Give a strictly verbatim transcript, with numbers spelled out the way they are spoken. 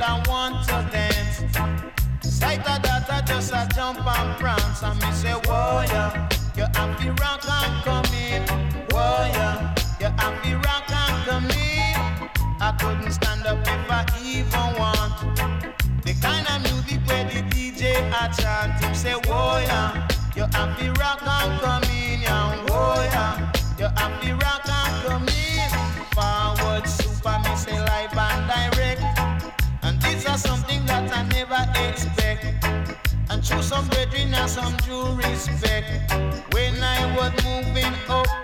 girl I want to dance. Sight of that I just a jump and prance. And me say, whoa, yeah, you happy rock and come in. Whoa, yeah, you happy rock and come in. I couldn't stand up if I even want. The kind of music where the D J a chant. Him say, whoa, yeah, you happy rock and come in. Yeah, whoa, yeah, you happy rock and come in. Forward super, me say live and direct. And these are something that I never expect. And through some brethren and some due respect. When I was moving up